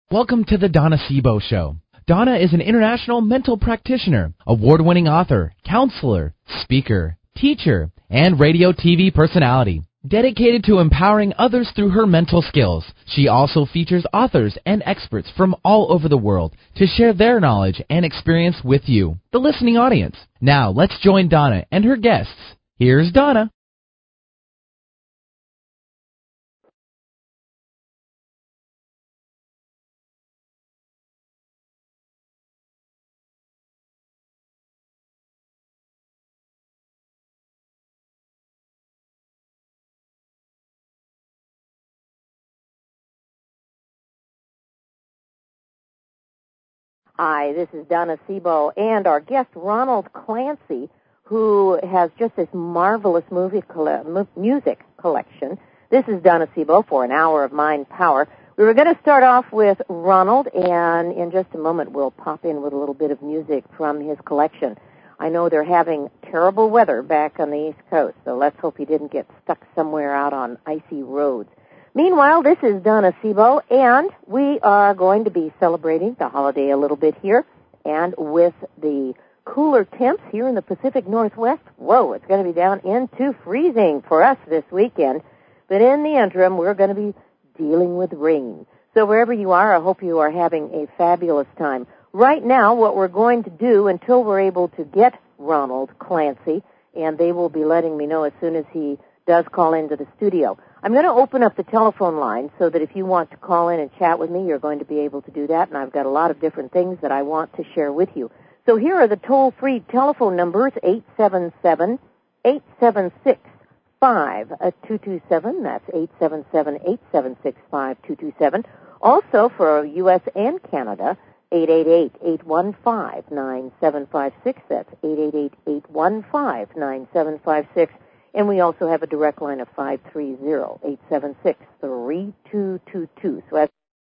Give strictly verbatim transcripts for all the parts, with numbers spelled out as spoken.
Welcome to the Donna Sebo Show. Donna is an international mental practitioner, award-winning author, counselor, speaker, teacher, and radio T V personality. Dedicated to empowering others through her mental skills, she also features authors and experts from all over the world to share their knowledge and experience with you, the listening audience. Now, let's join Donna and her guests. Here's Donna. Hi, this is Donna Sebo and our guest Ronald Clancy, who has just this marvelous movie coll- music collection. This is Donna Sebo for an hour of mind power. We were going to start off with Ronald, and in just a moment we'll pop in with a little bit of music from his collection. I know they're having terrible weather back on the East Coast, so let's hope he didn't get stuck somewhere out on icy roads. Meanwhile, this is Donna Sebo, and we are going to be celebrating the holiday a little bit here. And with the cooler temps here in the Pacific Northwest, whoa, it's going to be down into freezing for us this weekend. But in the interim, we're going to be dealing with rain. So wherever you are, I hope you are having a fabulous time. Right now, what we're going to do until we're able to get Ronald Clancy, and they will be letting me know as soon as he does call into the studio. I'm going to open up the telephone line so that if you want to call in and chat with me, you're going to be able to do that, and I've got a lot of different things that I want to share with you. So here are the toll-free telephone numbers, eight seven seven, eight seven six, five two two seven. That's eight seven seven, eight seven six, five two two seven. Also for U S and Canada, eight eight eight, eight one five, nine seven five six. That's eight eight eight, eight one five, nine seven five six. And we also have a direct line of five three zero, eight seven six, three two two two. So as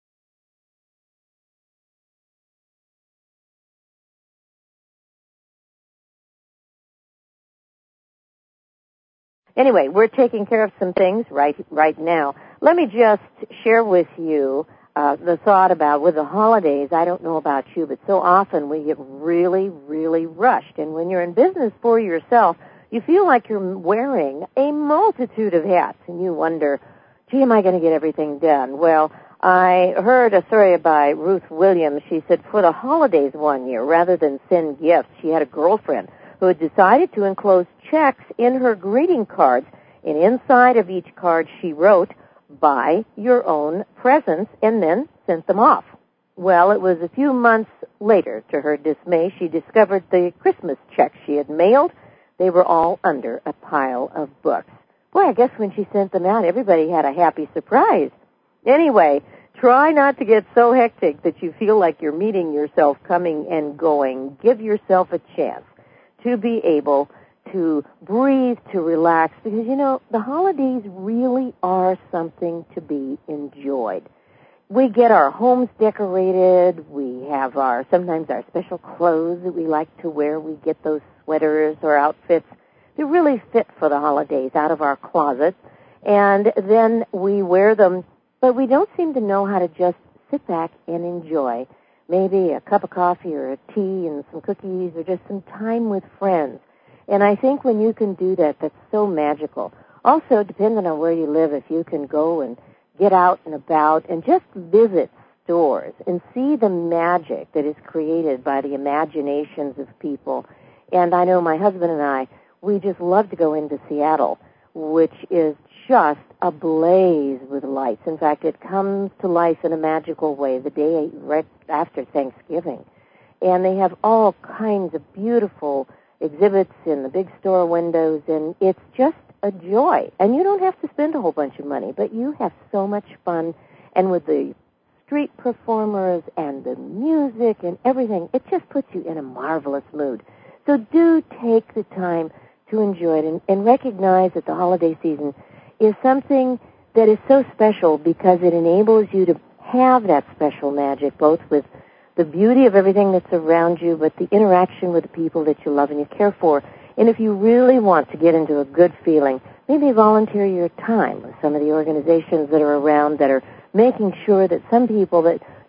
Anyway, we're taking care of some things right right now. Let me just share with you uh, the thought about with the holidays. I don't know about you, but so often we get really, really rushed. And when you're in business for yourself, you feel like you're wearing a multitude of hats, and you wonder, gee, am I going to get everything done? Well, I heard a story by Ruth Williams. She said for the holidays one year, rather than send gifts, she had a girlfriend who had decided to enclose checks in her greeting cards, and inside of each card she wrote, buy your own presents, and then sent them off. Well, it was a few months later, to her dismay, she discovered the Christmas checks she had mailed. They were all under a pile of books. Boy, I guess when she sent them out, everybody had a happy surprise. Anyway, try not to get so hectic that you feel like you're meeting yourself coming and going. Give yourself a chance to be able to breathe, to relax, because, you know, the holidays really are something to be enjoyed. We get our homes decorated. We have our, sometimes our special clothes that we like to wear. We get those sweaters or outfits that really fit for the holidays out of our closet. And then we wear them, but we don't seem to know how to just sit back and enjoy maybe a cup of coffee or a tea and some cookies or just some time with friends. And I think when you can do that, that's so magical. Also, depending on where you live, if you can go and get out and about and just visit stores and see the magic that is created by the imaginations of people. And I know my husband and I, we just love to go into Seattle, which is just ablaze with lights. In fact, it comes to life in a magical way the day right after Thanksgiving. And they have all kinds of beautiful exhibits in the big store windows, and it's just a joy. And you don't have to spend a whole bunch of money, but you have so much fun. And with the street performers and the music and everything, it just puts you in a marvelous mood. So do take the time to enjoy it and, and recognize that the holiday season is something that is so special because it enables you to have that special magic, both with the beauty of everything that's around you, but the interaction with the people that you love and you care for. And if you really want to get into a good feeling, maybe volunteer your time with some of the organizations that are around that are making sure that some people that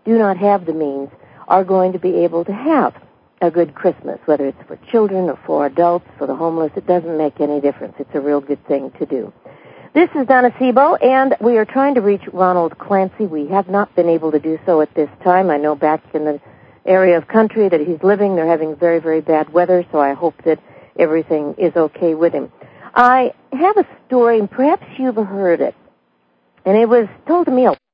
do not have the means are going to be able to have a good Christmas, whether it's for children or for adults, for the homeless. It doesn't make any difference. It's a real good thing to do. This is Donna Sebo, and we are trying to reach Ronald Clancy. We have not been able to do so at this time. I know back in the area of country that he's living, they're having very, very bad weather, so I hope that everything is okay with him. I have a story, and perhaps you've heard it, and it was told to me a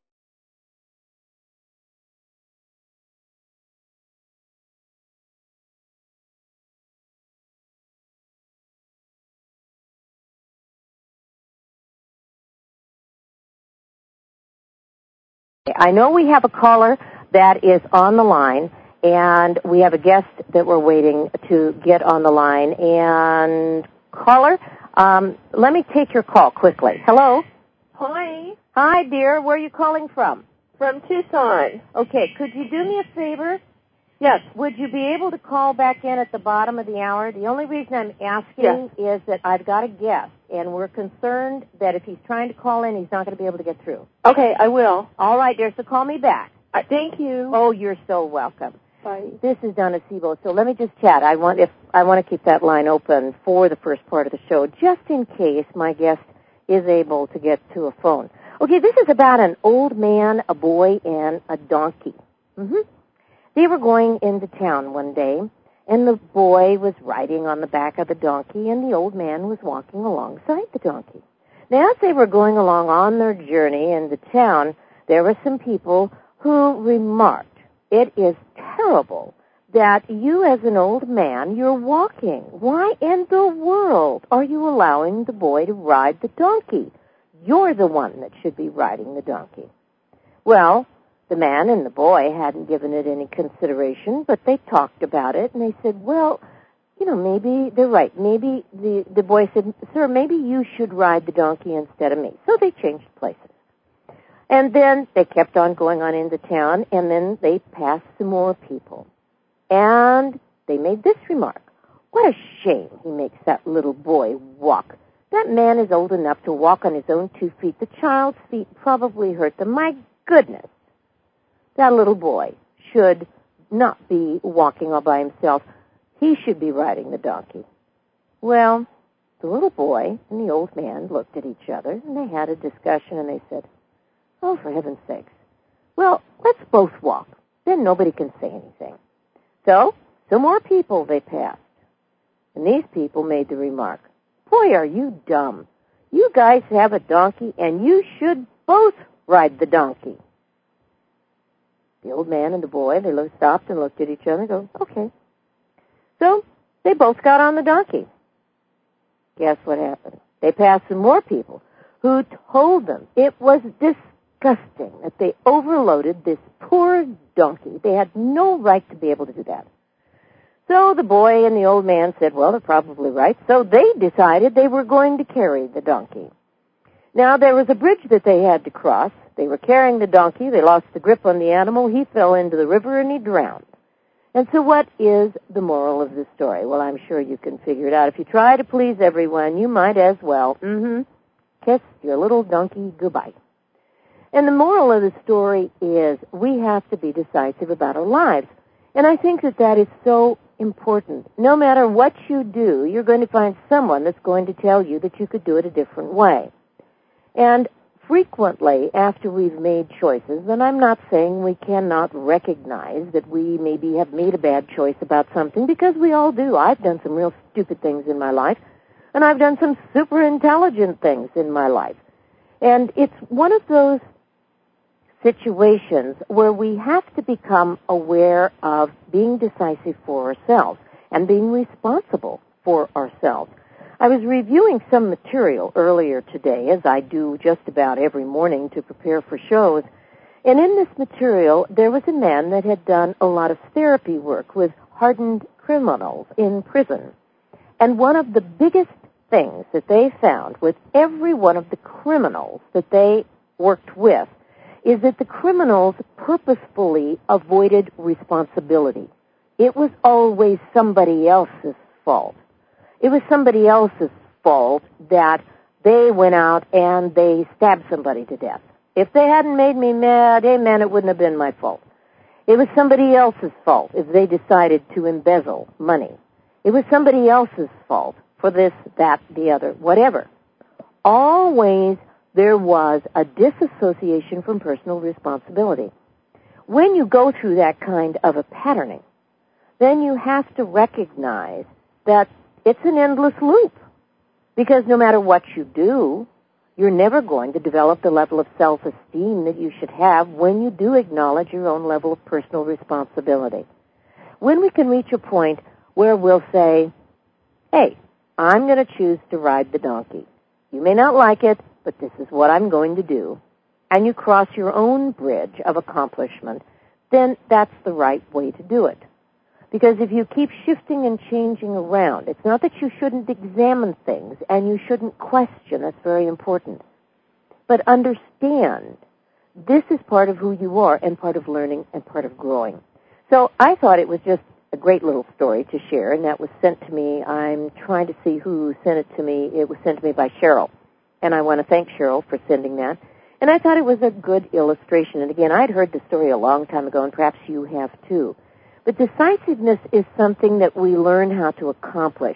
I know we have a caller that is on the line, and we have a guest that we're waiting to get on the line. And, caller, um, let me take your call quickly. Hello? Hi. Hi, dear. Where are you calling from? From Tucson. Okay. Could you do me a favor? Yes. Would you be able to call back in at the bottom of the hour? The only reason I'm asking yes. is that I've got a guest, and we're concerned that if he's trying to call in, he's not going to be able to get through. Okay, I will. All right, dear, so call me back. Uh, thank you. Oh, you're so welcome. Bye. This is Donna Sebo, so let me just chat. I want if I want to keep that line open for the first part of the show, just in case my guest is able to get to a phone. Okay, this is about an old man, a boy, and a donkey. Mm-hmm. They were going into town one day, and the boy was riding on the back of the donkey, and the old man was walking alongside the donkey. Now, as they were going along on their journey into town, there were some people who remarked, "It is terrible that you as an old man, you're walking. Why in the world are you allowing the boy to ride the donkey? You're the one that should be riding the donkey." Well, the man and the boy hadn't given it any consideration, but they talked about it, and they said, well, you know, maybe they're right. Maybe the, the boy said, "Sir, maybe you should ride the donkey instead of me." So they changed places. And then they kept on going on into town, and then they passed some more people. And they made this remark, "What a shame he makes that little boy walk. That man is old enough to walk on his own two feet. The child's feet probably hurt them. My goodness. That little boy should not be walking all by himself. He should be riding the donkey." Well, the little boy and the old man looked at each other, and they had a discussion, and they said, "Oh, for heaven's sakes. Well, let's both walk. Then nobody can say anything." So, some more people they passed. And these people made the remark, "Boy, are you dumb. You guys have a donkey, and you should both ride the donkey." The old man and the boy, they looked, stopped and looked at each other and go, "Okay." So they both got on the donkey. Guess what happened? They passed some more people who told them it was disgusting that they overloaded this poor donkey. They had no right to be able to do that. So the boy and the old man said, well, they're probably right. So they decided they were going to carry the donkey. Now, there was a bridge that they had to cross. They were carrying the donkey. They lost the grip on the animal. He fell into the river and he drowned. And so what is the moral of the story? Well, I'm sure you can figure it out. If you try to please everyone, you might as well, mm-hmm, kiss your little donkey goodbye. And the moral of the story is we have to be decisive about our lives. And I think that that is so important. No matter what you do, you're going to find someone that's going to tell you that you could do it a different way. And frequently, after we've made choices, and I'm not saying we cannot recognize that we maybe have made a bad choice about something, because we all do. I've done some real stupid things in my life, and I've done some super intelligent things in my life. And it's one of those situations where we have to become aware of being decisive for ourselves and being responsible for ourselves. I was reviewing some material earlier today, as I do just about every morning to prepare for shows, and in this material there was a man that had done a lot of therapy work with hardened criminals in prison. And one of the biggest things that they found with every one of the criminals that they worked with is that the criminals purposefully avoided responsibility. It was always somebody else's fault. It was somebody else's fault that they went out and they stabbed somebody to death. If they hadn't made me mad, amen, it wouldn't have been my fault. It was somebody else's fault if they decided to embezzle money. It was somebody else's fault for this, that, the other, whatever. Always there was a disassociation from personal responsibility. When you go through that kind of a patterning, then you have to recognize that it's an endless loop. Because no matter what you do, you're never going to develop the level of self-esteem that you should have when you do acknowledge your own level of personal responsibility. When we can reach a point where we'll say, hey, I'm going to choose to ride the donkey. You may not like it, but this is what I'm going to do. And you cross your own bridge of accomplishment, then that's the right way to do it. Because if you keep shifting and changing around, it's not that you shouldn't examine things and you shouldn't question. That's very important. But understand, this is part of who you are and part of learning and part of growing. So I thought it was just a great little story to share, and that was sent to me. I'm trying to see who sent it to me. It was sent to me by Cheryl. And I want to thank Cheryl for sending that. And I thought it was a good illustration. And again, I'd heard the story a long time ago, and perhaps you have too. But decisiveness is something that we learn how to accomplish.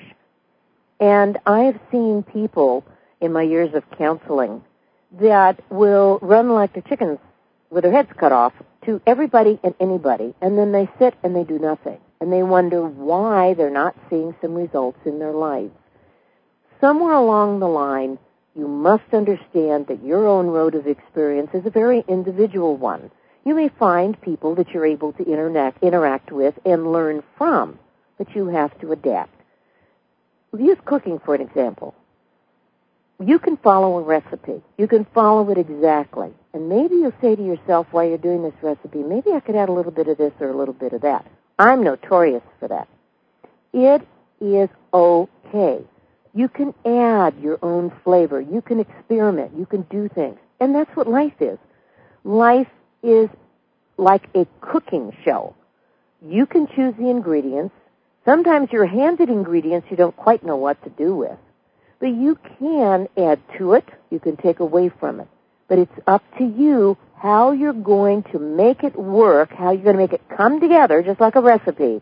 And I have seen people in my years of counseling that will run like the chickens with their heads cut off to everybody and anybody, and then they sit and they do nothing. And they wonder why they're not seeing some results in their lives. Somewhere along the line, you must understand that your own road of experience is a very individual one. You may find people that you're able to interact, interact with and learn from, but you have to adapt. We'll use cooking for an example. You can follow a recipe. You can follow it exactly. And maybe you'll say to yourself while you're doing this recipe, maybe I could add a little bit of this or a little bit of that. I'm notorious for that. It is okay. You can add your own flavor. You can experiment. You can do things. And that's what life is. Life is like a cooking show. You can choose the ingredients. Sometimes you're handed ingredients you don't quite know what to do with. But you can add to it. You can take away from it. But it's up to you how you're going to make it work, how you're going to make it come together, just like a recipe,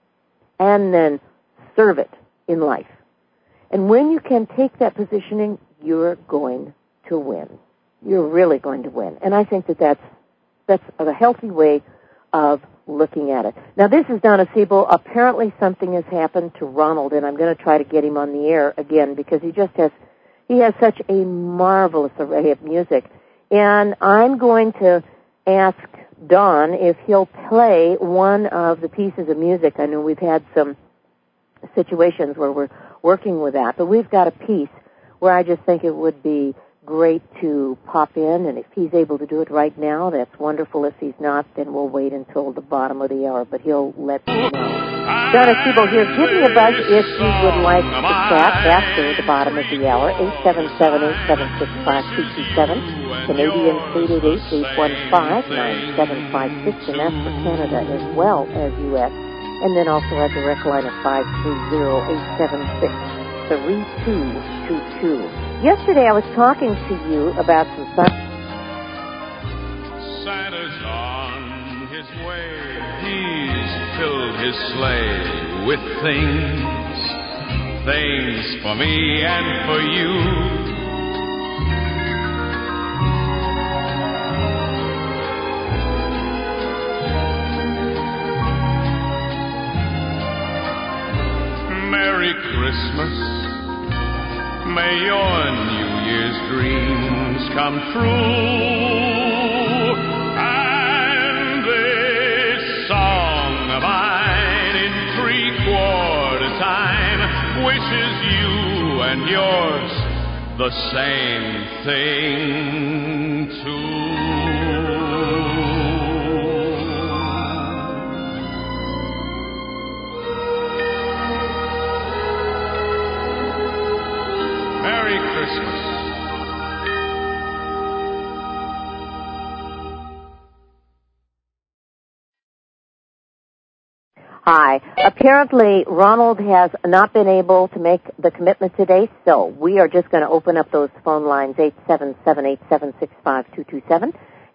and then serve it in life. And when you can take that positioning, you're going to win. You're really going to win. And I think that that's That's a healthy way of looking at it. Now, this is Donna Siebel. Apparently something has happened to Ronald, and I'm going to try to get him on the air again because he just has, he has such a marvelous array of music. And I'm going to ask Don if he'll play one of the pieces of music. I know we've had some situations where we're working with that, but we've got a piece where I just think it would be great to pop in, and if he's able to do it right now, that's wonderful. If he's not, then we'll wait until the bottom of the hour, but he'll let me know. Donna Siebel here. Give me a buzz if you would like to chat after the bottom of the hour, eight seven seven, eight seven six, five two two seven, Canadian eight eight eight, eight one five, nine seven five six, and that's for Canada as well as U S, and then also our direct line of five three zero, eight seven six, three two two two. Yesterday I was talking to you about some fun. Santa's on his way. He's filled his sleigh with things, things for me and for you. Merry Christmas. May your New Year's dreams come true. And this song of mine in three-quarter time wishes you and yours the same thing too. Merry Christmas. Hi. Apparently, Ronald has not been able to make the commitment today, so we are just going to open up those phone lines, eight seven seven, eight seven six, five two two seven.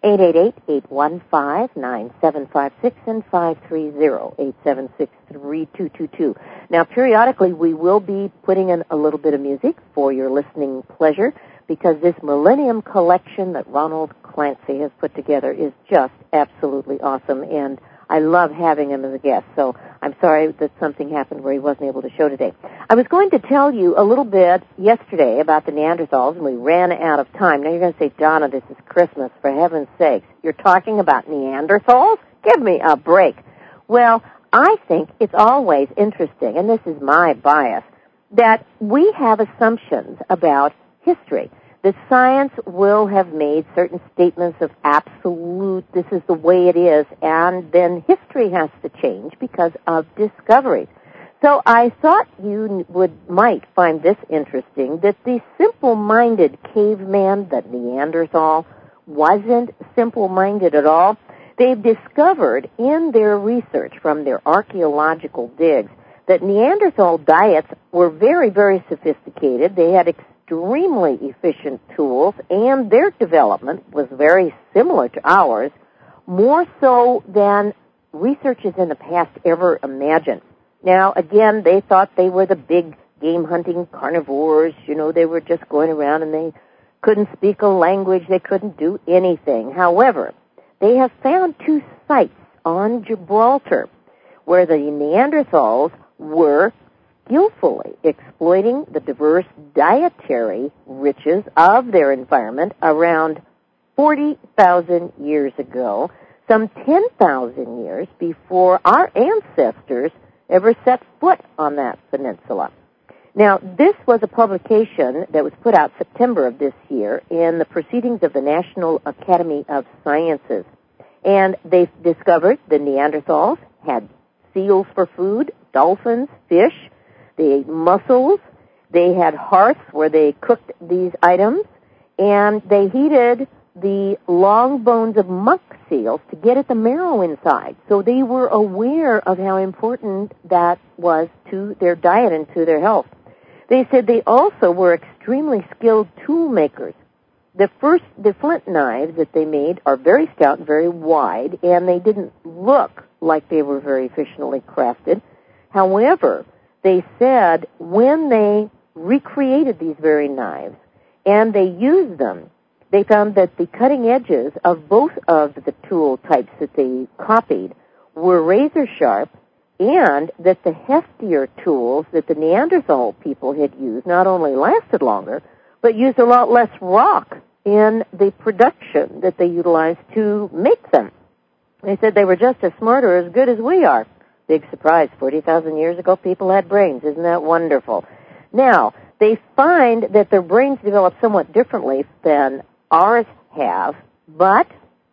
eight eight eight, eight one five, nine seven five six and five three zero, eight seven six, three two two two. Now, periodically, we will be putting in a little bit of music for your listening pleasure, because this Millennium Collection that Ronald Clancy has put together is just absolutely awesome, and I love having him as a guest. So I'm sorry that something happened where he wasn't able to show today. I was going to tell you a little bit yesterday about the Neanderthals, and we ran out of time. Now you're going to say, Donna, this is Christmas. For heaven's sakes, you're talking about Neanderthals? Give me a break. Well, I think it's always interesting, and this is my bias, that we have assumptions about history. The science will have made certain statements of absolute, this is the way it is, and then history has to change because of discoveries. So I thought you would might find this interesting, that the simple-minded caveman, the Neanderthal, wasn't simple-minded at all. They've discovered in their research from their archaeological digs that Neanderthal diets were very, very sophisticated. They had extremely efficient tools, and their development was very similar to ours, more so than researchers in the past ever imagined. Now, again, they thought they were the big game-hunting carnivores. You know, they were just going around and they couldn't speak a language. They couldn't do anything. However, they have found two sites on Gibraltar where the Neanderthals were skillfully exploiting the diverse dietary riches of their environment around forty thousand years ago, some ten thousand years before our ancestors ever set foot on that peninsula. Now, this was a publication that was put out September of this year in the Proceedings of the National Academy of Sciences. And they discovered the Neanderthals had seals for food, dolphins, fish, the mussels. They had hearths where they cooked these items, and they heated the long bones of monk seals to get at the marrow inside. So they were aware of how important that was to their diet and to their health. They said they also were extremely skilled tool makers. The first, the flint knives that they made are very stout and very wide, and they didn't look like they were very efficiently crafted. However, they said when they recreated these very knives and they used them, they found that the cutting edges of both of the tool types that they copied were razor sharp, and that the heftier tools that the Neanderthal people had used not only lasted longer, but used a lot less rock in the production that they utilized to make them. They said they were just as smart or as good as we are. Big surprise. forty thousand years ago, people had brains. Isn't that wonderful? Now, they find that their brains develop somewhat differently than ours have, but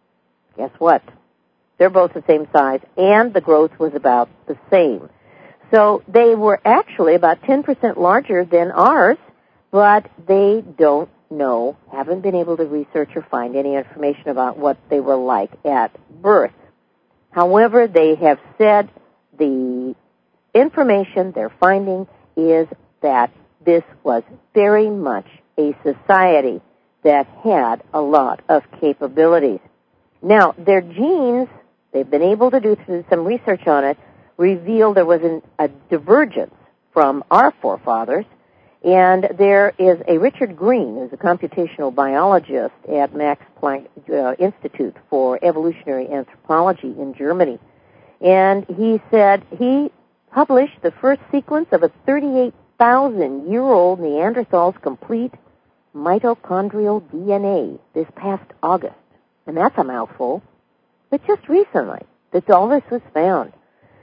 guess what? They're both the same size, and the growth was about the same. So they were actually about ten percent larger than ours, but they don't know, haven't been able to research or find any information about what they were like at birth. However, they have said the information they're finding is that this was very much a society that had a lot of capabilities. Now, their genes, they've been able to do through some research on it, reveal there was an, a divergence from our forefathers, and there is a Richard Green, who's a computational biologist at Max Planck uh, Institute for Evolutionary Anthropology in Germany, and he said he published the first sequence of a thirty-eight thousand year old Neanderthal's complete mitochondrial D N A this past August. And that's a mouthful. But just recently that all this was found.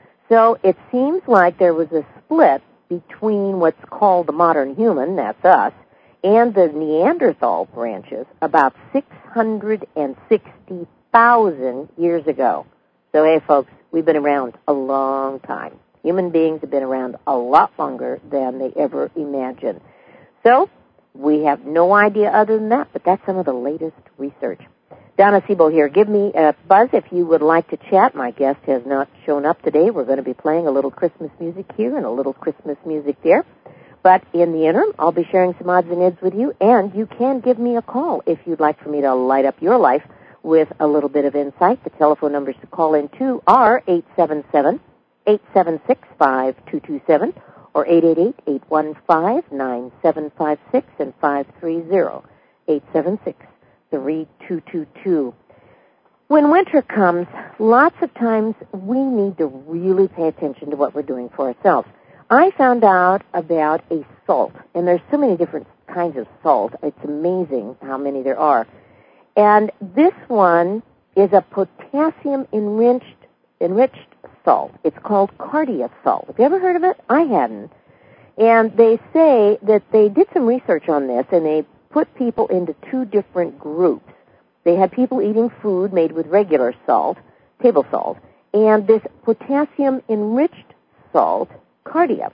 So it seems like there was a split between what's called the modern human, that's us, and the Neanderthal branches about six hundred sixty thousand years ago. So, hey, folks, we've been around a long time. Human beings have been around a lot longer than they ever imagined. So, we have no idea other than that, but that's some of the latest research. Donna Sebo here. Give me a buzz if you would like to chat. My guest has not shown up today. We're going to be playing a little Christmas music here and a little Christmas music there. But in the interim, I'll be sharing some odds and ends with you, and you can give me a call if you'd like for me to light up your life. with a little bit of insight. The telephone numbers to call in to are eight seven seven, eight seven six, five two two seven or eight eight eight, eight one five, nine seven five six and five three zero, eight seven six, three two two two. When winter comes, lots of times we need to really pay attention to what we're doing for ourselves. I found out about a salt, and there's so many different kinds of salt. It's amazing how many there are. And this one is a potassium-enriched enriched salt. It's called Cardia salt. Have you ever heard of it? I hadn't. And they say that they did some research on this, and they put people into two different groups. They had people eating food made with regular salt, table salt, and this potassium-enriched salt, Cardia.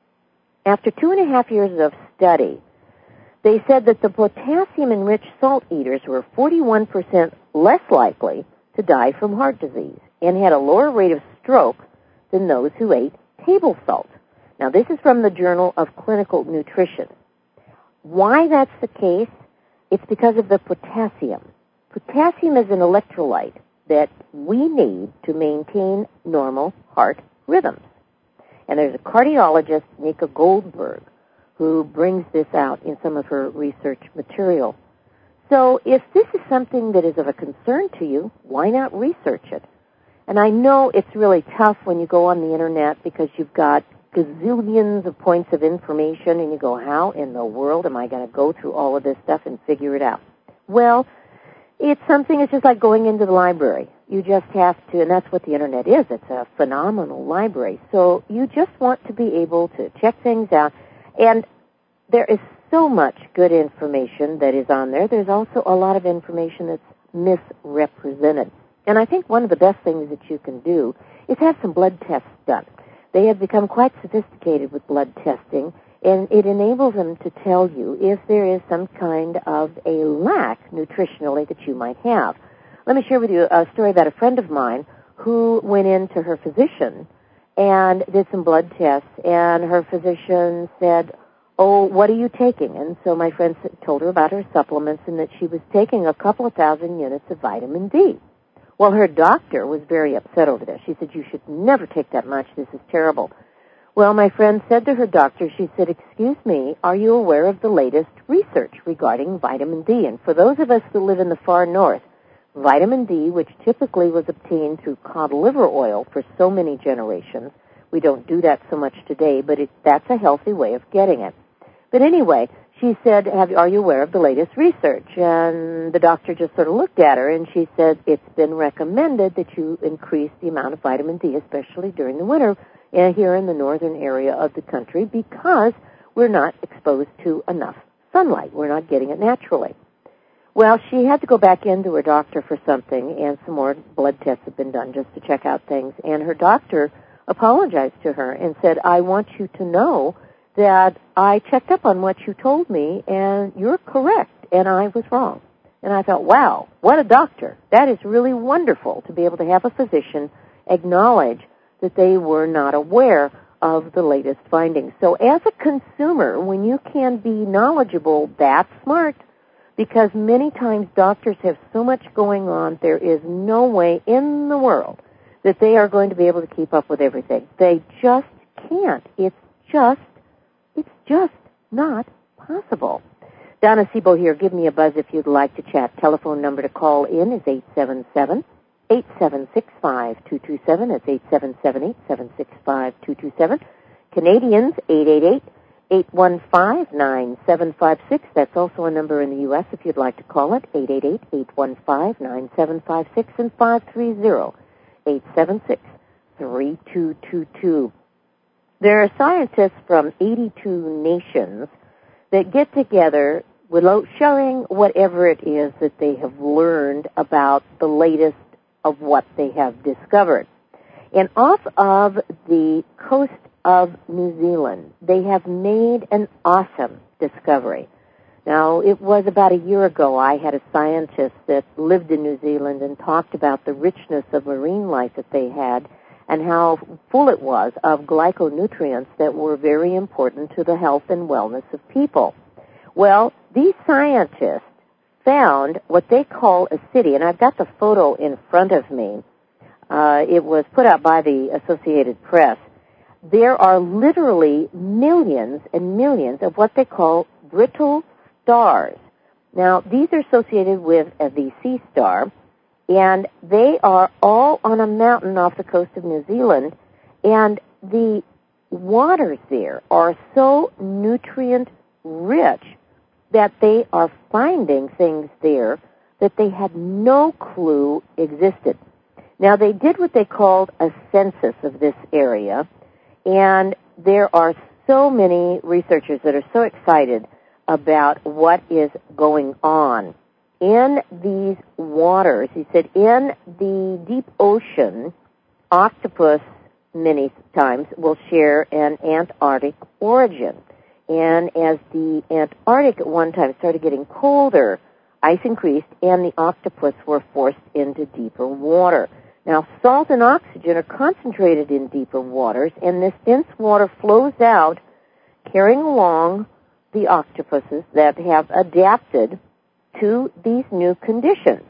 After two and a half years of study, they said that the potassium-enriched salt eaters were forty-one percent less likely to die from heart disease and had a lower rate of stroke than those who ate table salt. Now, this is from the Journal of Clinical Nutrition. Why that's the case? It's because of the potassium. Potassium is an electrolyte that we need to maintain normal heart rhythms. And there's a cardiologist, Nika Goldberg, who brings this out in some of her research material. So if this is something that is of a concern to you, why not research it? And I know it's really tough when you go on the Internet because you've got gazillions of points of information and you go, how in the world am I going to go through all of this stuff and figure it out? Well, it's something, it's just like going into the library. You just have to, and that's what the Internet is. It's a phenomenal library. So you just want to be able to check things out. And there is so much good information that is on there. There's also a lot of information that's misrepresented. And I think one of the best things that you can do is have some blood tests done. They have become quite sophisticated with blood testing, and it enables them to tell you if there is some kind of a lack nutritionally that you might have. Let me share with you a story about a friend of mine who went in to her physician and did some blood tests, and her physician said, oh, what are you taking? And so my friend told her about her supplements and that she was taking a couple of thousand units of vitamin D. Well, her doctor was very upset over this. She said, you should never take that much. This is terrible. Well, my friend said to her doctor, she said, excuse me, are you aware of the latest research regarding vitamin D? And for those of us that live in the far north, vitamin D, which typically was obtained through cod liver oil for so many generations, we don't do that so much today, but it, that's a healthy way of getting it. But anyway, she said, Have, are you aware of the latest research? And the doctor just sort of looked at her, and she said, it's been recommended that you increase the amount of vitamin D, especially during the winter uh, here in the northern area of the country, because we're not exposed to enough sunlight. We're not getting it naturally. Well, she had to go back into her doctor for something, and some more blood tests have been done just to check out things. And her doctor apologized to her and said, I want you to know that I checked up on what you told me, and you're correct, and I was wrong. And I thought, wow, what a doctor. That is really wonderful to be able to have a physician acknowledge that they were not aware of the latest findings. So as a consumer, when you can be knowledgeable, that's smart, because many times doctors have so much going on, there is no way in the world that they are going to be able to keep up with everything. They just can't. It's just It's just not possible. Donna Sebo here. Give me a buzz if you'd like to chat. Telephone number to call in is eight seven seven, eight seven six, five two two seven. That's eight seven seven, eight seven six, five two two seven. Canadians, eight eight eight, eight one five, nine seven five six. That's also a number in the U S if you'd like to call it, eight eight eight, eight one five, nine seven five six and five three zero, eight seven six, three two two two. There are scientists from eighty-two nations that get together without sharing whatever it is that they have learned about the latest of what they have discovered. And off of the coast of New Zealand, they have made an awesome discovery. Now, it was about a year ago I had a scientist that lived in New Zealand and talked about the richness of marine life that they had and how full it was of glyconutrients that were very important to the health and wellness of people. Well, these scientists found what they call a city, and I've got the photo in front of me. Uh, it was put out by the Associated Press. There are literally millions and millions of what they call brittle stars. Now, these are associated with uh, the sea star, and they are all on a mountain off the coast of New Zealand, and the waters there are so nutrient-rich that they are finding things there that they had no clue existed. Now, they did what they called a census of this area, and there are so many researchers that are so excited about what is going on. In these waters, he said, in the deep ocean, octopus many times will share an Antarctic origin. And as the Antarctic at one time started getting colder, ice increased and the octopus were forced into deeper water. Now, salt and oxygen are concentrated in deeper waters, and this dense water flows out, carrying along the octopuses that have adapted to these new conditions.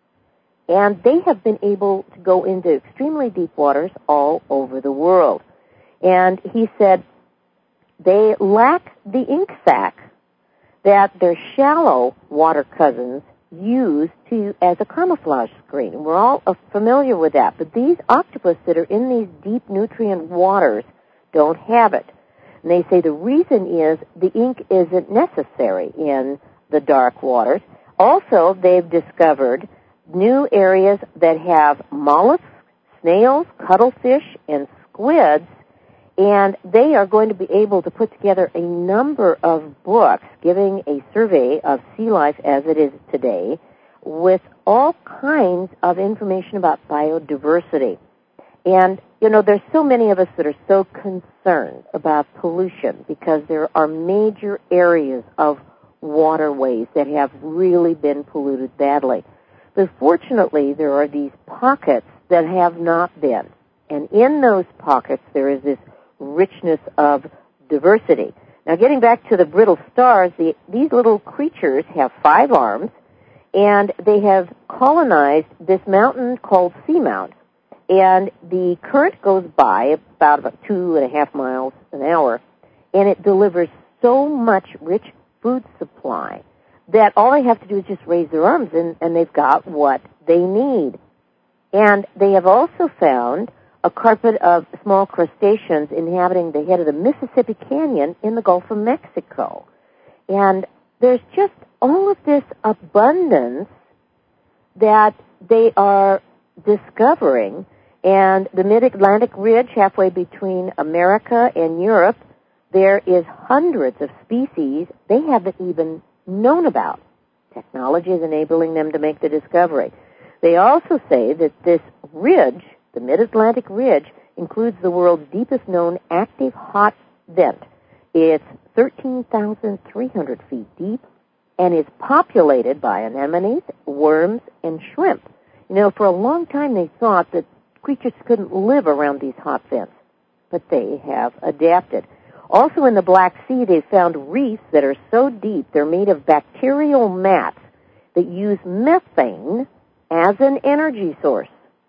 And they have been able to go into extremely deep waters all over the world. And he said they lack the ink sac that their shallow water cousins use to as a camouflage screen. We're all familiar with that. But these octopus that are in these deep nutrient waters don't have it. And they say the reason is the ink isn't necessary in the dark waters. Also, they've discovered new areas that have mollusks, snails, cuttlefish, and squids, and they are going to be able to put together a number of books giving a survey of sea life as it is today with all kinds of information about biodiversity. And, you know, there's so many of us that are so concerned about pollution because there are major areas of waterways that have really been polluted badly. But fortunately, there are these pockets that have not been. And in those pockets, there is this richness of diversity. Now, getting back to the brittle stars, the, these little creatures have five arms, and they have colonized this mountain called Seamount. And the current goes by about, about two and a half miles an hour, and it delivers so much rich food supply that all they have to do is just raise their arms, and, and they've got what they need. And they have also found a carpet of small crustaceans inhabiting the head of the Mississippi Canyon in the Gulf of Mexico. And there's just all of this abundance that they are discovering. And the Mid-Atlantic Ridge, halfway between America and Europe, there is hundreds of species they haven't even known about. Technology is enabling them to make the discovery. They also say that this ridge, the Mid-Atlantic Ridge, includes the world's deepest known active hot vent. It's thirteen thousand three hundred feet deep and is populated by anemones, worms, and shrimp. You know, for a long time they thought that creatures couldn't live around these hot vents, but they have adapted. Also in the Black Sea, they found reefs that are so deep they're made of bacterial mats that use methane as an energy source.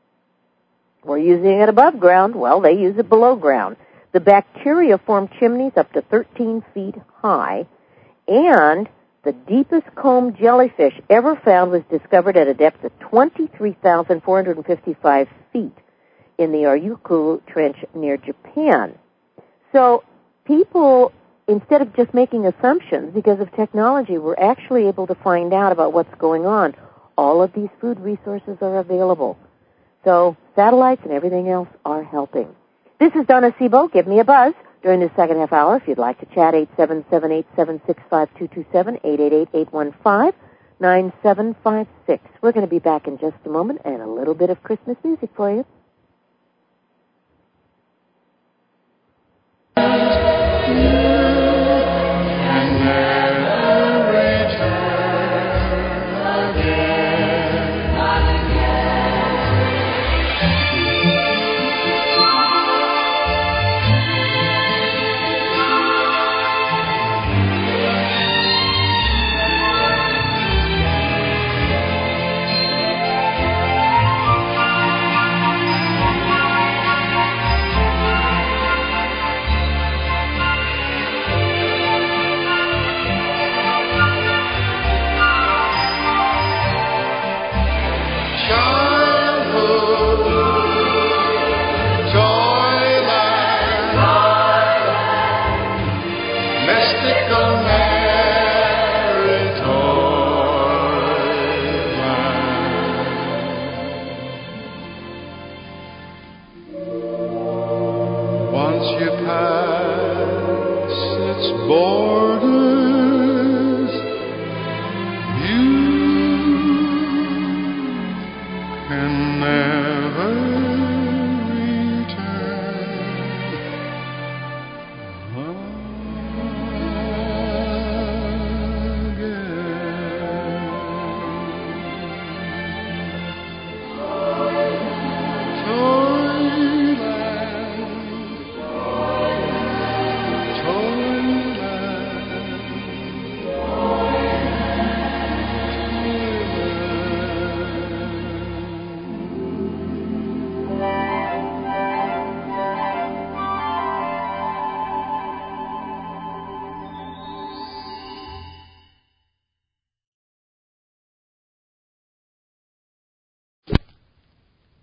We're using it above ground. Well, they use it below ground. The bacteria form chimneys up to thirteen feet high, and the deepest comb jellyfish ever found was discovered at a depth of twenty-three thousand four hundred fifty-five feet in the Ryukyu Trench near Japan. So people, instead of just making assumptions because of technology, were actually able to find out about what's going on. All of these food resources are available. So satellites and everything else are helping. This is Donna Sebo. Give me a buzz during the second half hour if you'd like to chat. eight seven seven, eight seven six, five two two seven, eight eight eight, eight one five, nine seven five six. We're going to be back in just a moment and a little bit of Christmas music for you.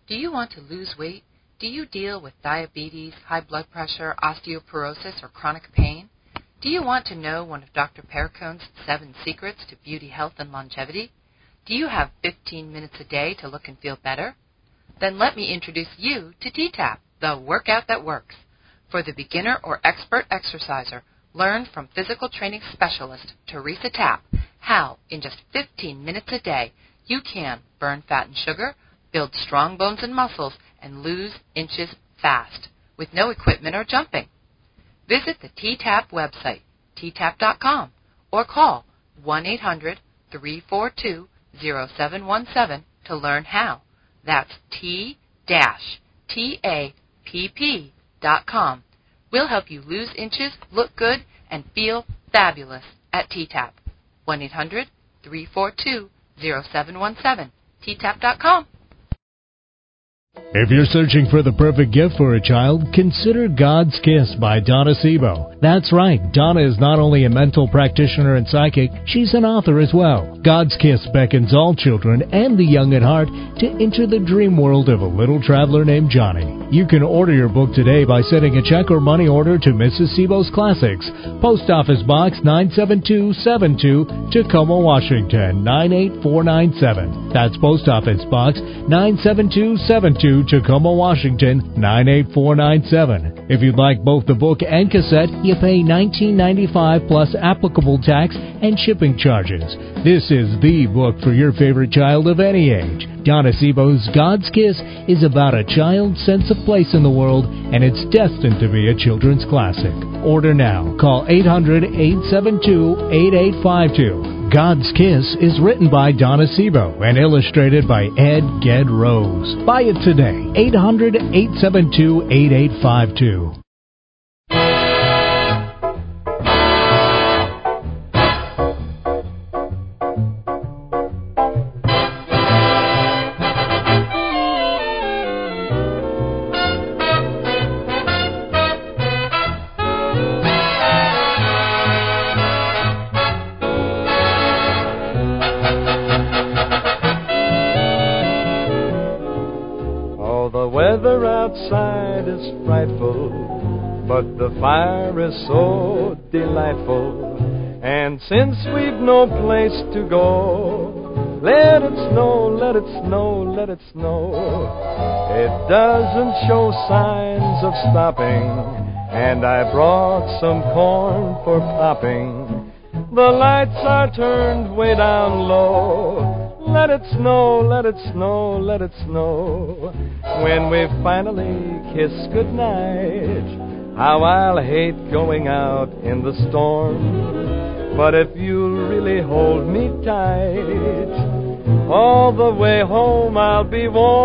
Do you want to lose weight? Do you deal with diabetes, high blood pressure, osteoporosis, or chronic pain? Do you want to know one of Doctor Perricone's seven secrets to beauty, health, and longevity? Do you have fifteen minutes a day to look and feel better? Then let me introduce you to T TAP, the workout that works. For the beginner or expert exerciser, learn from physical training specialist Teresa Tapp how, in just fifteen minutes a day, you can burn fat and sugar, build strong bones and muscles, and lose inches fast, with no equipment or jumping. Visit the T TAP website, T tap dot com, or call one eight hundred, three four two, zero seven one seven to learn how. That's T T A P P dot com. We'll help you lose inches, look good, and feel fabulous at T TAP. one eight hundred, three four two, zero seven one seven, T tap dot com. If you're searching for the perfect gift for a child, consider God's Kiss by Donna Sebo. That's right, Donna is not only a mental practitioner and psychic, she's an author as well. God's Kiss beckons all children and the young at heart to enter the dream world of a little traveler named Johnny. You can order your book today by sending a check or money order to Missus Sebo's Classics, Post Office Box nine seven two seven two, Tacoma, Washington nine eight four nine seven. That's Post Office Box nine seven two seven two, Tacoma, Washington nine eight four nine seven. If you'd like both the book and cassette, you pay nineteen ninety-five plus applicable tax and shipping charges. This is the book for your favorite child of any age. Donna Sebo's God's Kiss is about a child's sense of place in the world, and it's destined to be a children's classic. Order now. Call eight hundred, eight seven two, eight eight five two. God's Kiss is written by Donna Sebo and illustrated by Ed Ged Rose. Buy it today. eight hundred, eight seven two, eight eight five two. Outside is frightful, but the fire is so delightful. And since we've no place to go, let it snow, let it snow, let it snow. It doesn't show signs of stopping, and I brought some corn for popping. The lights are turned way down low. Let it snow, let it snow, let it snow. When we finally kiss goodnight, how I'll hate going out in the storm. But if you'll really hold me tight, all the way home I'll be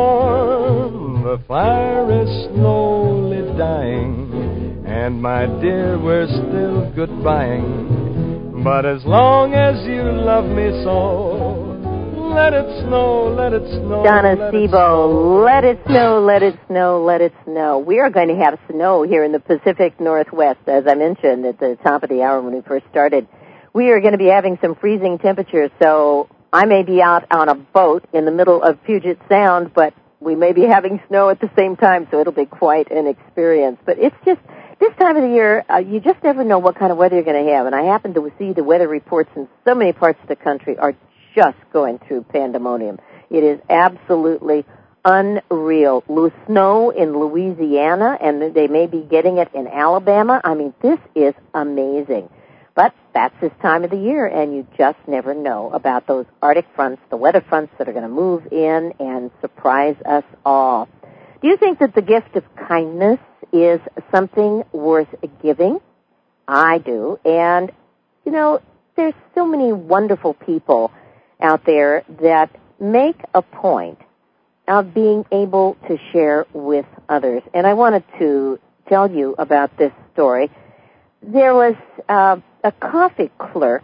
warm. The fire is slowly dying, and my dear, we're still goodbying. But as long as you love me so, let it snow, let it snow. Donna let Sebo, let it snow, let it snow, let it snow. We are going to have snow here in the Pacific Northwest, as I mentioned at the top of the hour when we first started. We are going to be having some freezing temperatures, so I may be out on a boat in the middle of Puget Sound, but we may be having snow at the same time, so it'll be quite an experience. But it's just, this time of the year, uh, you just never know what kind of weather you're going to have, and I happen to see the weather reports in so many parts of the country are just going through pandemonium. It is absolutely unreal. Snow in Louisiana, and they may be getting it in Alabama. I mean, this is amazing. But that's this time of the year, and you just never know about those Arctic fronts, the weather fronts that are going to move in and surprise us all. Do you think that the gift of kindness is something worth giving? I do. And, you know, there's so many wonderful people out there that make a point of being able to share with others. And I wanted to tell you about this story. There was uh, a coffee clerk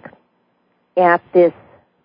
at this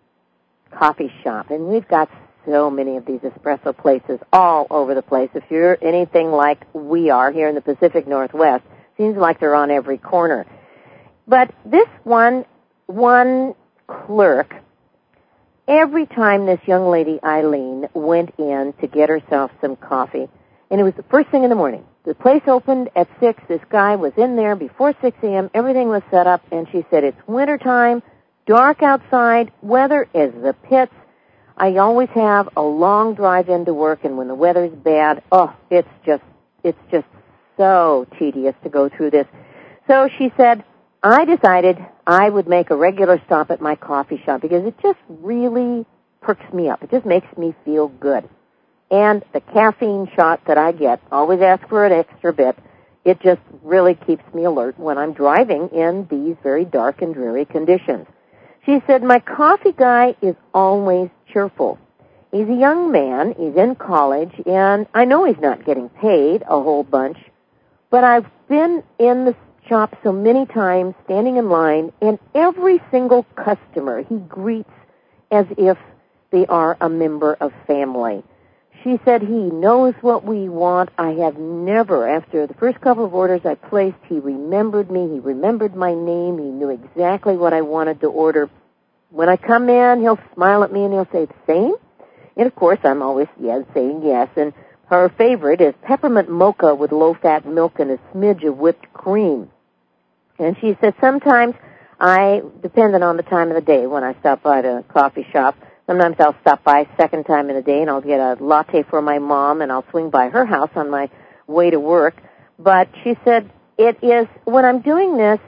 coffee shop, and we've got so many of these espresso places all over the place. If you're anything like we are here in the Pacific Northwest, seems like they're on every corner. But this one, one clerk every time this young lady, Eileen, went in to get herself some coffee, and it was the first thing in the morning. The place opened at six. This guy was in there before six a.m. Everything was set up, and she said, it's wintertime, dark outside, weather is the pits. I always have a long drive into work, and when the weather's bad, oh, it's just, it's just so tedious to go through this. So she said, I decided I would make a regular stop at my coffee shop because it just really perks me up. It just makes me feel good. And the caffeine shot that I get, always ask for an extra bit, it just really keeps me alert when I'm driving in these very dark and dreary conditions. She said, my coffee guy is always cheerful. He's a young man, he's in college, and I know he's not getting paid a whole bunch, but I've been in the shop so many times, standing in line, and every single customer he greets as if they are a member of family. She said he knows what we want. I have never, after the first couple of orders I placed, he remembered me, he remembered my name, he knew exactly what I wanted to order. When I come in, he'll smile at me and he'll say, the same? And of course, I'm always yes, saying yes, and her favorite is peppermint mocha with low-fat milk and a smidge of whipped cream. And she said sometimes I, depending on the time of the day when I stop by the coffee shop, sometimes I'll stop by a second time in the day and I'll get a latte for my mom and I'll swing by her house on my way to work. But she said it is, when I'm doing this,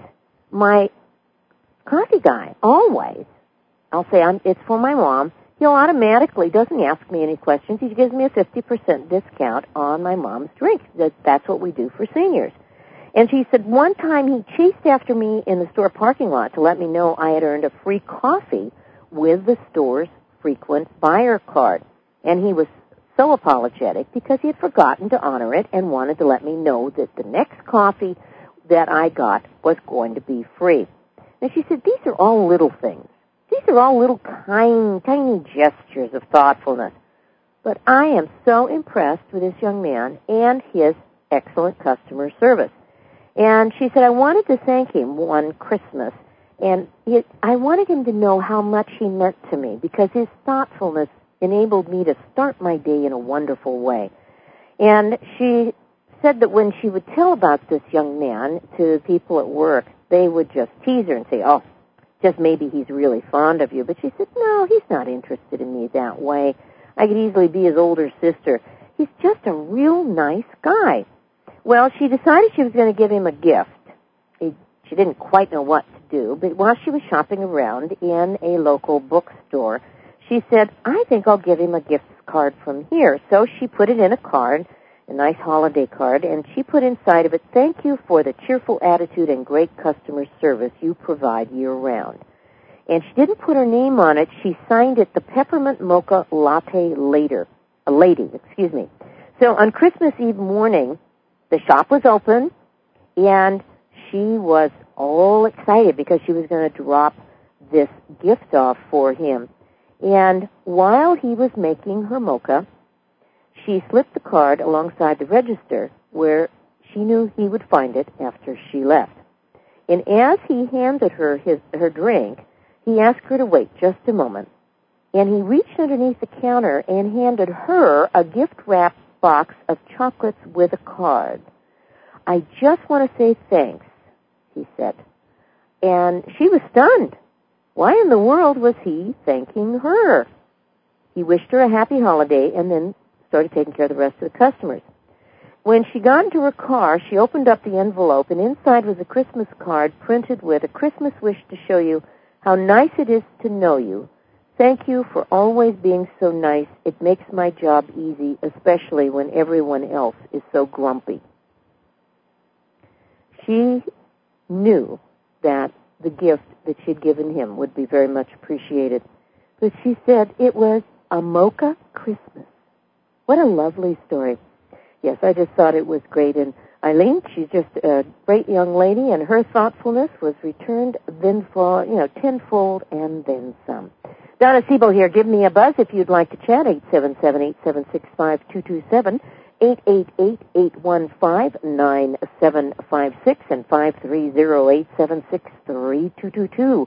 my coffee guy, always, I'll say I'm, it's for my mom. He'll automatically, doesn't ask me any questions, he gives me a fifty percent discount on my mom's drink. That, that's what we do for seniors. And she said one time he chased after me in the store parking lot to let me know I had earned a free coffee with the store's frequent buyer card. And he was so apologetic because he had forgotten to honor it and wanted to let me know that the next coffee that I got was going to be free. And she said, these are all little things. These are all little kind, tiny gestures of thoughtfulness. But I am so impressed with this young man and his excellent customer service. And she said, I wanted to thank him one Christmas, and it, I wanted him to know how much he meant to me because his thoughtfulness enabled me to start my day in a wonderful way. And she said that when she would tell about this young man to people at work, they would just tease her and say, oh, just maybe he's really fond of you. But she said, no, he's not interested in me that way. I could easily be his older sister. He's just a real nice guy. Well, she decided she was going to give him a gift. He, she didn't quite know what to do, but while she was shopping around in a local bookstore, she said, I think I'll give him a gift card from here. So she put it in a card, a nice holiday card, and she put inside of it, thank you for the cheerful attitude and great customer service you provide year-round. And she didn't put her name on it. She signed it the Peppermint Mocha Latte Later, a lady, excuse me. So on Christmas Eve morning, the shop was open, and she was all excited because she was going to drop this gift off for him. And while he was making her mocha, she slipped the card alongside the register where she knew he would find it after she left. And as he handed her his her drink, he asked her to wait just a moment. And he reached underneath the counter and handed her a gift-wrapped box of chocolates with a card. I just want to say thanks, he said. And she was stunned. Why in the world was he thanking her? He wished her a happy holiday and then started taking care of the rest of the customers. When she got into her car, she opened up the envelope, and inside was a Christmas card printed with a Christmas wish to show you how nice it is to know you. Thank you for always being so nice. It makes my job easy, especially when everyone else is so grumpy. She knew that the gift that she'd given him would be very much appreciated. But she said it was a mocha Christmas. What a lovely story. Yes, I just thought it was great. And Eileen, she's just a great young lady, and her thoughtfulness was returned then for, you know, tenfold and then some. Donna Sebo here. Give me a buzz if you'd like to chat. eight seven seven, eight seven six, five two two seven, eight eight eight, eight one five, nine seven five six, and five three zero, eight seven six, three two two two.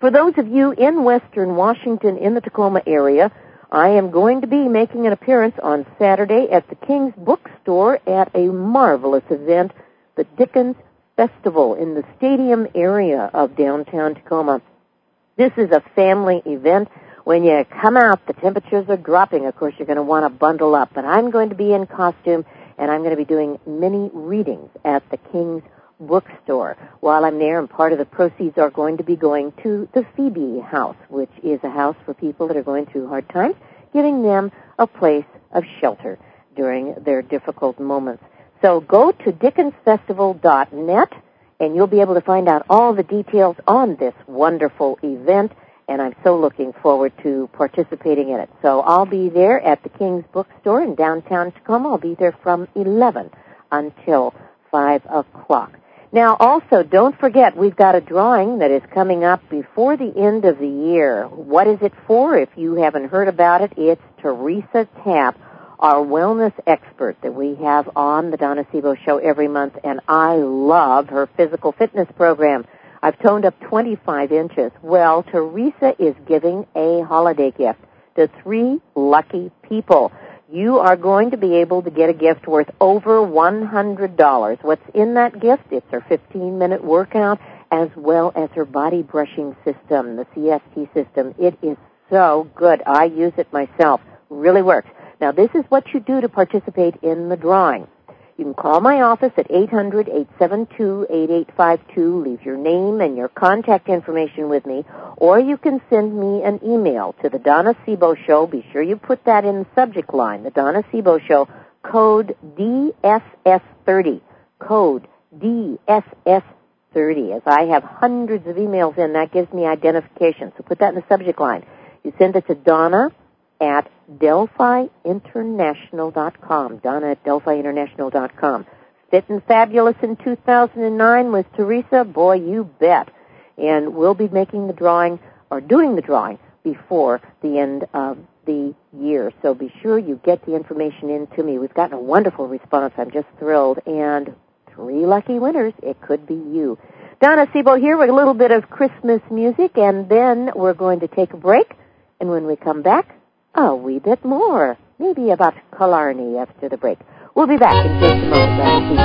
For those of you in Western Washington in the Tacoma area, I am going to be making an appearance on Saturday at the King's Bookstore at a marvelous event, the Dickens Festival in the stadium area of downtown Tacoma. This is a family event. When you come out, the temperatures are dropping. Of course, you're going to want to bundle up. But I'm going to be in costume, and I'm going to be doing many readings at the King's Bookstore. While I'm there, and part of the proceeds are going to be going to the Phoebe House, which is a house for people that are going through hard times, giving them a place of shelter during their difficult moments. So go to dickens festival dot net, and you'll be able to find out all the details on this wonderful event, and I'm so looking forward to participating in it. So I'll be there at the King's Bookstore in downtown Tacoma. I'll be there from eleven until five o'clock. Now, also, don't forget, we've got a drawing that is coming up before the end of the year. What is it for? If you haven't heard about it, it's Teresa Tapp, our wellness expert that we have on the Donna Sebo Show every month, and I love her physical fitness program. I've toned up twenty-five inches. Well, Teresa is giving a holiday gift to three lucky people. You are going to be able to get a gift worth over one hundred dollars. What's in that gift? It's her fifteen-minute workout as well as her body brushing system, the C S T system. It is so good. I use it myself. Really works. Now, this is what you do to participate in the drawing. You can call my office at eight hundred, eight seven two, eight eight five two. Leave your name and your contact information with me, or you can send me an email to the Donna Sebo Show. Be sure you put that in the subject line, the Donna Sebo Show, code D S S thirty, code D S S thirty. As I have hundreds of emails in, that gives me identification. So put that in the subject line. You send it to Donna at Delphi International dot com. Donna at Delphi International dot com. Fit and Fabulous in two thousand nine with Teresa? Boy, you bet. And we'll be making the drawing, or doing the drawing, before the end of the year. So be sure you get the information in to me. We've gotten a wonderful response. I'm just thrilled. And three lucky winners. It could be you. Donna Sebo here with a little bit of Christmas music, and then we're going to take a break. And when we come back, a wee bit more, maybe about Killarney after the break. We'll be back in just a moment.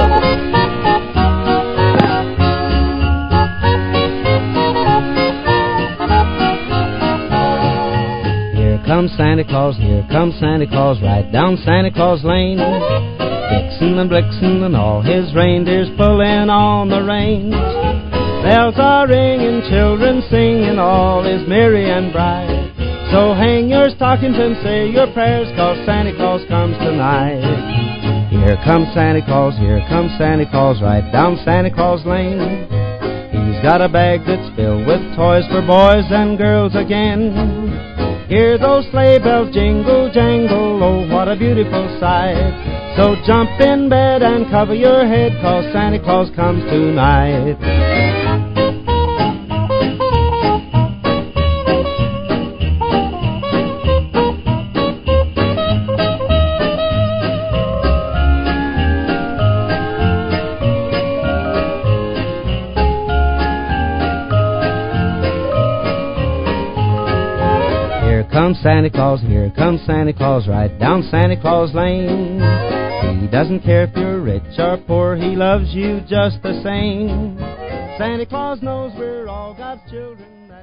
Here comes Santa Claus, here comes Santa Claus, right down Santa Claus Lane. Vixen and Blixen and all his reindeers pulling on the reins. Bells are ringing, children singing, all is merry and bright. So hang your stockings and say your prayers, 'cause Santa Claus comes tonight. Here comes Santa Claus, here comes Santa Claus, right down Santa Claus Lane. He's got a bag that's filled with toys for boys and girls again. Hear those sleigh bells jingle, jangle, oh, what a beautiful sight. So jump in bed and cover your head, 'cause Santa Claus comes tonight. Here comes Santa Claus, here comes Santa Claus, right down Santa Claus Lane. He doesn't care if you're rich or poor, he loves you just the same. Santa Claus knows we're all God's children. That...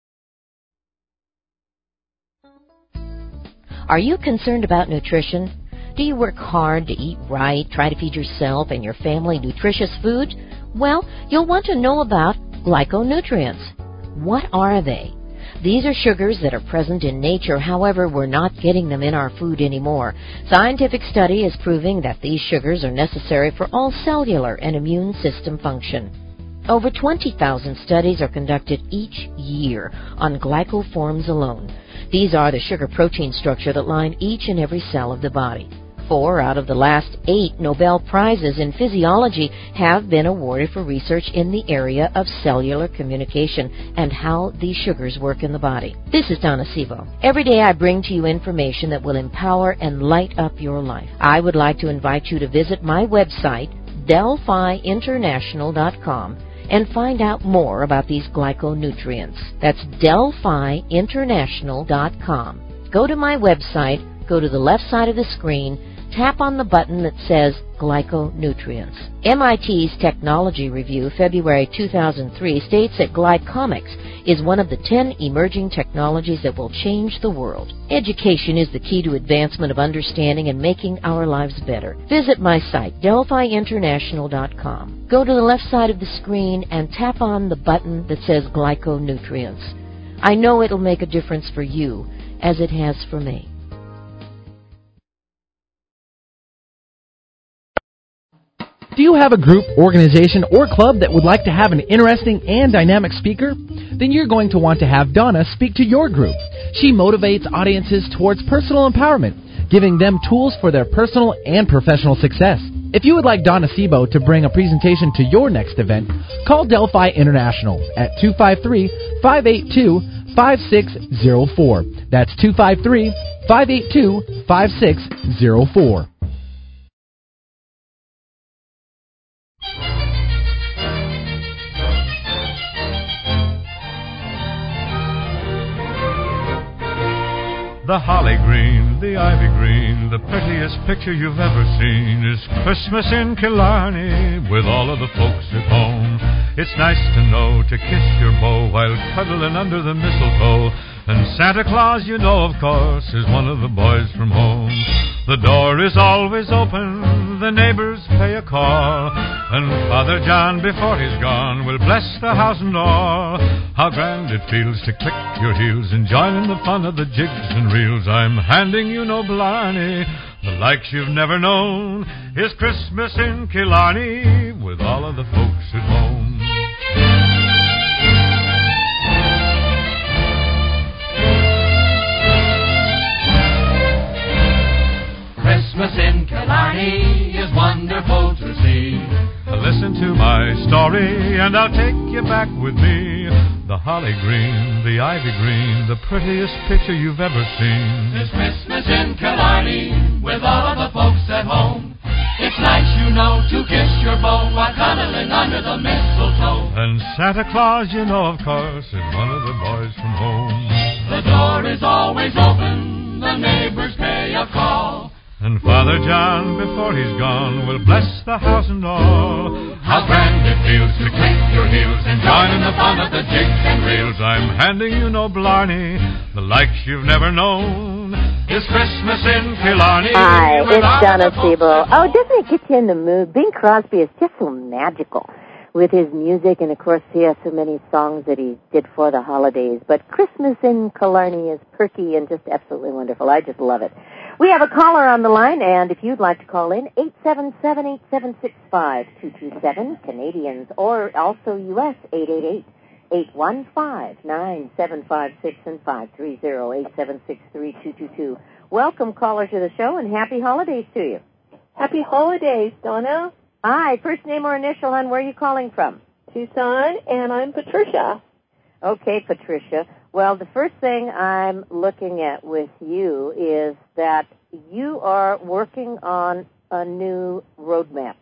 Are you concerned about nutrition? Do you work hard to eat right, try to feed yourself and your family nutritious food? Well, you'll want to know about glyconutrients. What are they? These are sugars that are present in nature, however, we're not getting them in our food anymore. Scientific study is proving that these sugars are necessary for all cellular and immune system function. Over twenty thousand studies are conducted each year on glycoforms alone. These are the sugar-protein structure that line each and every cell of the body. Four out of the last eight Nobel Prizes in physiology have been awarded for research in the area of cellular communication and how these sugars work in the body. This is Donna Sebo. Every day I bring to you information that will empower and light up your life. I would like to invite you to visit my website, Delphi International dot com. and find out more about these glyconutrients. That's Delphi International dot com. Go to my website, go to the left side of the screen, tap on the button that says Glyconutrients. M I T's Technology Review, February two thousand three, states that glycomics is one of the ten emerging technologies that will change the world. Education is the key to advancement of understanding and making our lives better. Visit my site, Delphi International dot com. Go to the left side of the screen and tap on the button that says Glyconutrients. I know it'll make a difference for you, as it has for me. Do you have a group, organization, or club that would like to have an interesting and dynamic speaker? Then you're going to want to have Donna speak to your group. She motivates audiences towards personal empowerment, giving them tools for their personal and professional success. If you would like Donna Sebo to bring a presentation to your next event, call Delphi International at two five three, five eight two, five six zero four. That's two five three, five eight two, five six zero four. The holly green, the ivy green, the prettiest picture you've ever seen is Christmas in Killarney with all of the folks at home. It's nice to know to kiss your beau while cuddling under the mistletoe. And Santa Claus, you know, of course, is one of the boys from home. The door is always open, the neighbors pay a call, and Father John, before he's gone, will bless the house and all. How grand it feels to click your heels and join in the fun of the jigs and reels. I'm handing you no blarney, the likes you've never known. It's Christmas in Killarney with all of the folks at home. Christmas in Killarney is wonderful to see. Listen to my story and I'll take you back with me. The holly green, the ivy green, the prettiest picture you've ever seen. It's Christmas in Killarney with all of the folks at home. It's nice, you know, to kiss your beau while cuddling under the mistletoe. And Santa Claus, you know, of course, is one of the boys from home. The door is always open, the neighbors pay a call, and Father John, before he's gone, will bless the house and all. How grand it feels to click your heels and join in the fun of the jigs and reels. I'm handing you no blarney, the likes you've never known. It's Christmas in Killarney. Hi, it's Donna Sebo. Oh, doesn't it get you in the mood? Bing Crosby is just so magical with his music, and of course he has so many songs that he did for the holidays. But Christmas in Killarney is perky and just absolutely wonderful. I just love it. We have a caller on the line, and if you'd like to call in, eight seven seven, eight seven six, five two two seven, Canadians, or also U S, eight eight eight, eight one five, nine seven five six and five three zero, eight seven six, three two two two. Welcome, caller, to the show, and happy holidays to you. Happy holidays, Donna. Hi, first name or initial, hon, where are you calling from? Tucson, and I'm Patricia. Okay, Patricia. Well, the first thing I'm looking at with you is that you are working on a new roadmap.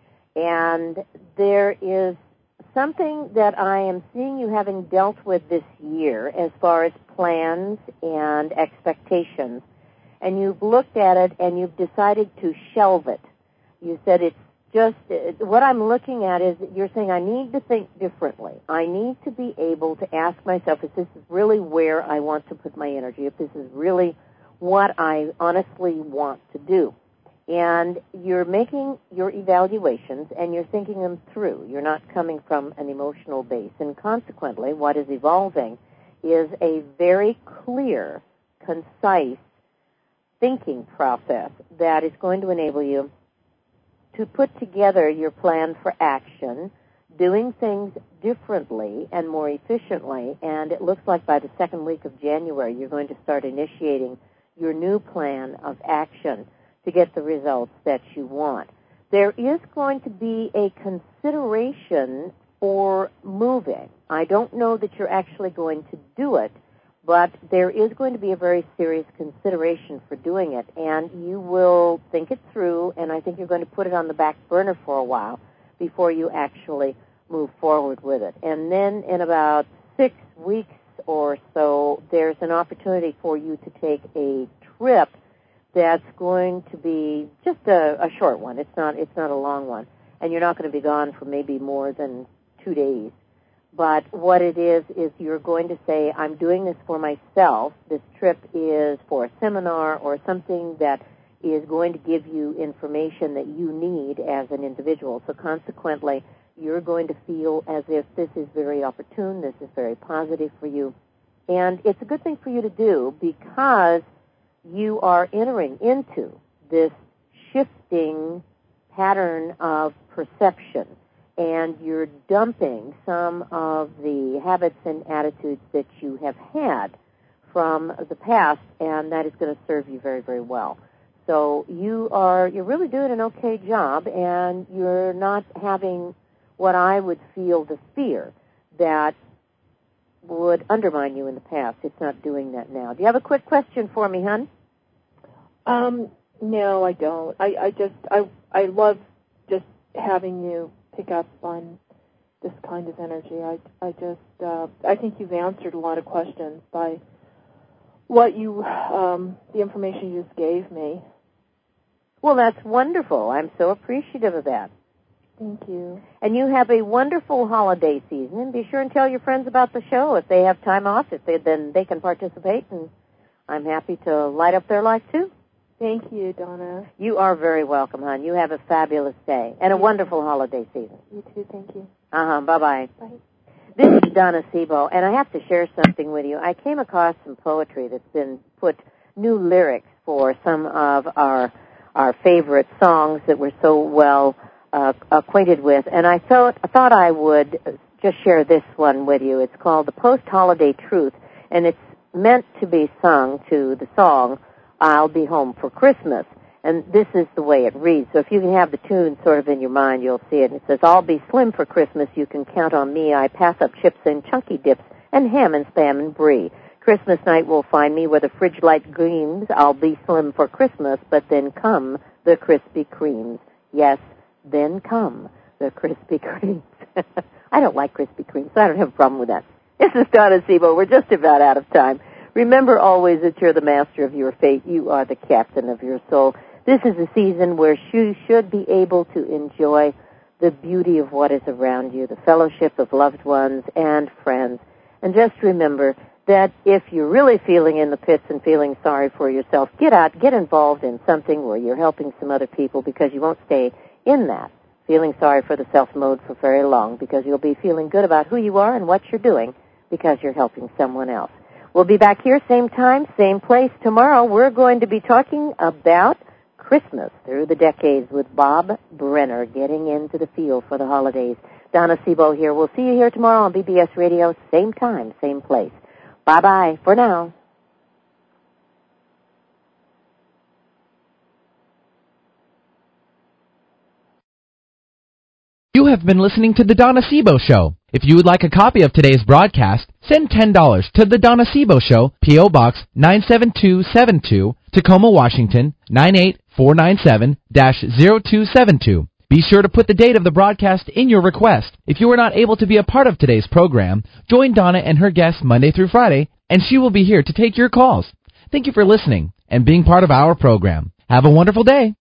And there is something that I am seeing you having dealt with this year as far as plans and expectations. And you've looked at it and you've decided to shelve it. You said it's just, what I'm looking at is that you're saying I need to think differently. I need to be able to ask myself if this is really where I want to put my energy, if this is really what I honestly want to do. And you're making your evaluations and you're thinking them through. You're not coming from an emotional base. And consequently, what is evolving is a very clear, concise thinking process that is going to enable you to put together your plan for action, doing things differently and more efficiently, and it looks like by the second week of January you're going to start initiating your new plan of action to get the results that you want. There is going to be a consideration for moving. I don't know that you're actually going to do it, but there is going to be a very serious consideration for doing it, and you will think it through, and I think you're going to put it on the back burner for a while before you actually move forward with it. And then in about six weeks or so, there's an opportunity for you to take a trip that's going to be just a, a short one. It's not it's not a long one. And you're not going to be gone for maybe more than two days. But what it is, is you're going to say, I'm doing this for myself. This trip is for a seminar or something that is going to give you information that you need as an individual. So consequently, you're going to feel as if this is very opportune, this is very positive for you. And it's a good thing for you to do because you are entering into this shifting pattern of perception, and you're dumping some of the habits and attitudes that you have had from the past, and that is going to serve you very, very well. So you are, you're really doing an okay job, and you're not having what I would feel the fear that would undermine you in the past. It's not doing that now. Do you have a quick question for me, hon? Um, no, I don't. I, I just, I, I love just having you pick up on this kind of energy. I, I just, uh, I think you've answered a lot of questions by what you, um, the information you just gave me. Well, that's wonderful. I'm so appreciative of that. Thank you. And you have a wonderful holiday season. And be sure and tell your friends about the show. If they have time off, if they, then they can participate, and I'm happy to light up their life, too. Thank you, Donna. You are very welcome, hon. You have a fabulous day and a wonderful holiday season. You too. Thank you. Uh-huh. Bye-bye. Bye. This is Donna Sebo, and I have to share something with you. I came across some poetry that's been put, new lyrics for some of our our favorite songs that we're so well uh, acquainted with, and I thought, I thought I would just share this one with you. It's called The Post-Holiday Truth, and it's meant to be sung to the song, I'll Be Home for Christmas. And this is the way it reads. So if you can have the tune sort of in your mind, you'll see it. It says, I'll be slim for Christmas. You can count on me. I pass up chips and chunky dips and ham and spam and brie. Christmas night will find me where the fridge light gleams. I'll be slim for Christmas, but then come the Krispy Kremes. Yes, then come the Krispy Kremes. I don't like Krispy Kremes, so I don't have a problem with that. This is Donna Sebo. We're just about out of time. Remember always that you're the master of your fate. You are the captain of your soul. This is a season where you should be able to enjoy the beauty of what is around you, the fellowship of loved ones and friends. And just remember that if you're really feeling in the pits and feeling sorry for yourself, get out, get involved in something where you're helping some other people, because you won't stay in that feeling sorry for the self mode for very long, because you'll be feeling good about who you are and what you're doing because you're helping someone else. We'll be back here, same time, same place tomorrow. We're going to be talking about Christmas through the decades with Bob Brenner, getting into the feel for the holidays. Donna Sebo here. We'll see you here tomorrow on B B S Radio, same time, same place. Bye-bye for now. You have been listening to The Donna Sebo Show. If you would like a copy of today's broadcast, send ten dollars to The Donna Sebo Show, P O. Box nine seven two seven two, Tacoma, Washington, nine eight four nine seven dash zero two seven two. Be sure to put the date of the broadcast in your request. If you were not able to be a part of today's program, join Donna and her guests Monday through Friday, and she will be here to take your calls. Thank you for listening and being part of our program. Have a wonderful day.